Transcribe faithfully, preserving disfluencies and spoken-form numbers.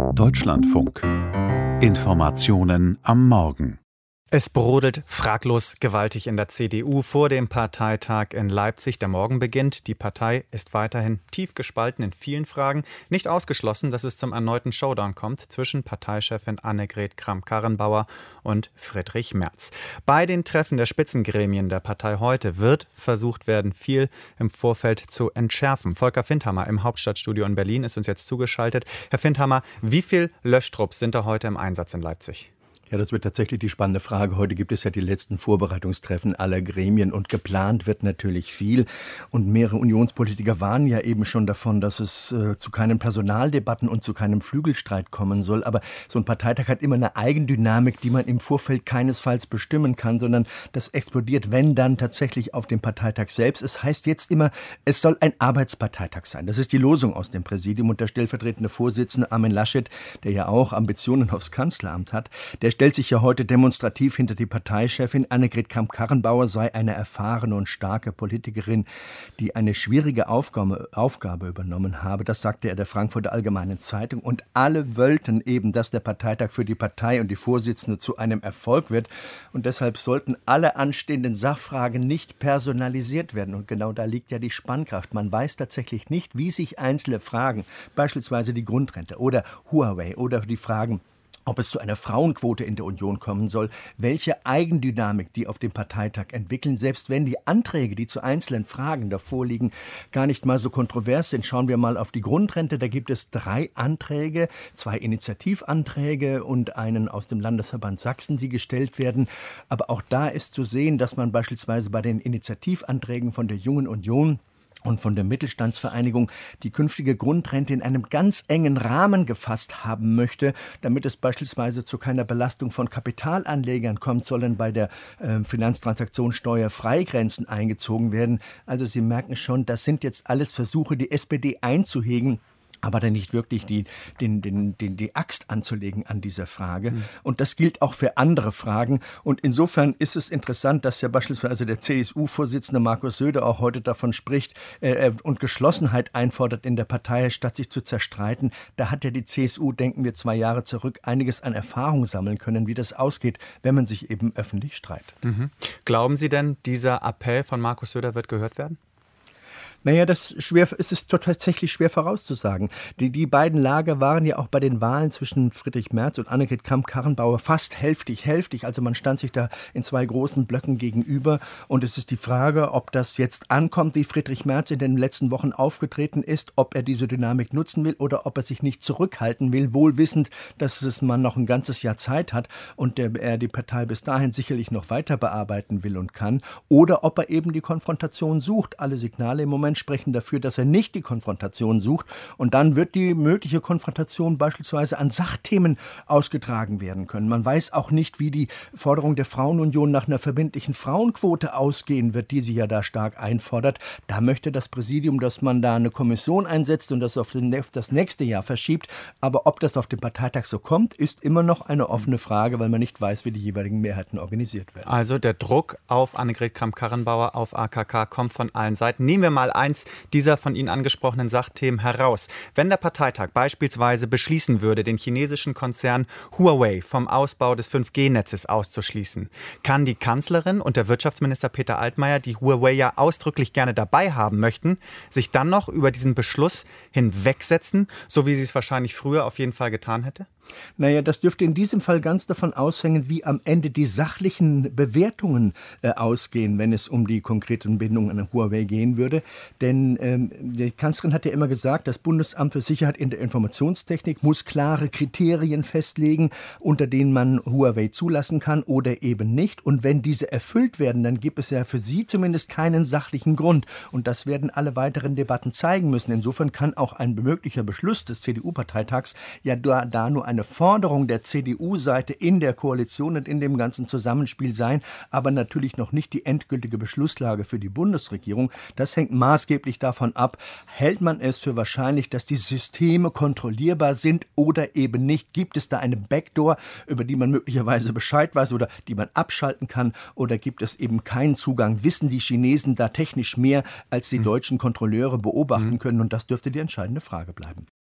Deutschlandfunk. Informationen am Morgen. Es brodelt fraglos gewaltig in der C D U vor dem Parteitag in Leipzig, der morgen beginnt. Die Partei ist weiterhin tief gespalten in vielen Fragen. Nicht ausgeschlossen, dass es zum erneuten Showdown kommt zwischen Parteichefin Annegret Kramp-Karrenbauer und Friedrich Merz. Bei den Treffen der Spitzengremien der Partei heute wird versucht werden, viel im Vorfeld zu entschärfen. Volker Findhammer im Hauptstadtstudio in Berlin ist uns jetzt zugeschaltet. Herr Findhammer, wie viel Löschtrupps sind da heute im Einsatz in Leipzig? Ja, das wird tatsächlich die spannende Frage. Heute gibt es ja die letzten Vorbereitungstreffen aller Gremien und geplant wird natürlich viel. Und mehrere Unionspolitiker warnen ja eben schon davon, dass es äh, zu keinen Personaldebatten und zu keinem Flügelstreit kommen soll. Aber so ein Parteitag hat immer eine Eigendynamik, die man im Vorfeld keinesfalls bestimmen kann, sondern das explodiert, wenn dann tatsächlich auf dem Parteitag selbst. Es heißt jetzt immer, es soll ein Arbeitsparteitag sein. Das ist die Losung aus dem Präsidium und der stellvertretende Vorsitzende Armin Laschet, der ja auch Ambitionen aufs Kanzleramt hat, der stellt sich ja heute demonstrativ hinter die Parteichefin. Annegret Kramp-Karrenbauer sei eine erfahrene und starke Politikerin, die eine schwierige Aufgabe, Aufgabe übernommen habe. Das sagte er der Frankfurter Allgemeinen Zeitung. Und alle wollten eben, dass der Parteitag für die Partei und die Vorsitzende zu einem Erfolg wird. Und deshalb sollten alle anstehenden Sachfragen nicht personalisiert werden. Und genau da liegt ja die Spannkraft. Man weiß tatsächlich nicht, wie sich einzelne Fragen, beispielsweise die Grundrente oder Huawei oder die Fragen, ob es zu einer Frauenquote in der Union kommen soll, welche Eigendynamik die auf dem Parteitag entwickeln, selbst wenn die Anträge, die zu einzelnen Fragen davor liegen, gar nicht mal so kontrovers sind. Schauen wir mal auf die Grundrente, da gibt es drei Anträge, zwei Initiativanträge und einen aus dem Landesverband Sachsen, die gestellt werden. Aber auch da ist zu sehen, dass man beispielsweise bei den Initiativanträgen von der Jungen Union und von der Mittelstandsvereinigung die künftige Grundrente in einem ganz engen Rahmen gefasst haben möchte, damit es beispielsweise zu keiner Belastung von Kapitalanlegern kommt, sollen bei der äh, Finanztransaktionssteuer Freigrenzen eingezogen werden. Also Sie merken schon, das sind jetzt alles Versuche, die S P D einzuhegen, aber dann nicht wirklich die, den, den, den, die Axt anzulegen an dieser Frage. Mhm. Und das gilt auch für andere Fragen. Und insofern ist es interessant, dass ja beispielsweise der C S U-Vorsitzende Markus Söder auch heute davon spricht äh, und Geschlossenheit einfordert in der Partei, statt sich zu zerstreiten. Da hat ja die C S U, denken wir zwei Jahre zurück, einiges an Erfahrung sammeln können, wie das ausgeht, wenn man sich eben öffentlich streitet. Mhm. Glauben Sie denn, dieser Appell von Markus Söder wird gehört werden? Naja, das schwer, es ist tatsächlich schwer vorauszusagen. Die, die beiden Lager waren ja auch bei den Wahlen zwischen Friedrich Merz und Annegret Kramp-Karrenbauer fast hälftig, hälftig. Also man stand sich da in zwei großen Blöcken gegenüber. Und es ist die Frage, ob das jetzt ankommt, wie Friedrich Merz in den letzten Wochen aufgetreten ist, ob er diese Dynamik nutzen will oder ob er sich nicht zurückhalten will, wohl wissend, dass es man noch ein ganzes Jahr Zeit hat und der, er die Partei bis dahin sicherlich noch weiter bearbeiten will und kann. Oder ob er eben die Konfrontation sucht. Alle Signale im Moment sprechen dafür, dass er nicht die Konfrontation sucht. Und dann wird die mögliche Konfrontation beispielsweise an Sachthemen ausgetragen werden können. Man weiß auch nicht, wie die Forderung der Frauenunion nach einer verbindlichen Frauenquote ausgehen wird, die sie ja da stark einfordert. Da möchte das Präsidium, dass man da eine Kommission einsetzt und das auf das nächste Jahr verschiebt. Aber ob das auf dem Parteitag so kommt, ist immer noch eine offene Frage, weil man nicht weiß, wie die jeweiligen Mehrheiten organisiert werden. Also der Druck auf Annegret Kramp-Karrenbauer, auf A K K, kommt von allen Seiten. Nehmen wir mal eins dieser von Ihnen angesprochenen Sachthemen heraus. Wenn der Parteitag beispielsweise beschließen würde, den chinesischen Konzern Huawei vom Ausbau des fünf G Netzes auszuschließen, kann die Kanzlerin und der Wirtschaftsminister Peter Altmaier, die Huawei ja ausdrücklich gerne dabei haben möchten, sich dann noch über diesen Beschluss hinwegsetzen, so wie sie es wahrscheinlich früher auf jeden Fall getan hätte? Naja, das dürfte in diesem Fall ganz davon aushängen, wie am Ende die sachlichen Bewertungen äh, ausgehen, wenn es um die konkreten Bindungen an Huawei gehen würde. Denn ähm, die Kanzlerin hat ja immer gesagt, das Bundesamt für Sicherheit in der Informationstechnik muss klare Kriterien festlegen, unter denen man Huawei zulassen kann oder eben nicht. Und wenn diese erfüllt werden, dann gibt es ja für sie zumindest keinen sachlichen Grund. Und das werden alle weiteren Debatten zeigen müssen. Insofern kann auch ein möglicher Beschluss des C D U-Parteitags ja da, da nur eine Forderung der C D U-Seite in der Koalition und in dem ganzen Zusammenspiel sein, aber natürlich noch nicht die endgültige Beschlusslage für die Bundesregierung. Das hängt maßgeblich davon ab, hält man es für wahrscheinlich, dass die Systeme kontrollierbar sind oder eben nicht? Gibt es da eine Backdoor, über die man möglicherweise Bescheid weiß oder die man abschalten kann? Oder gibt es eben keinen Zugang? Wissen die Chinesen da technisch mehr, als die deutschen Kontrolleure beobachten können? Und das dürfte die entscheidende Frage bleiben.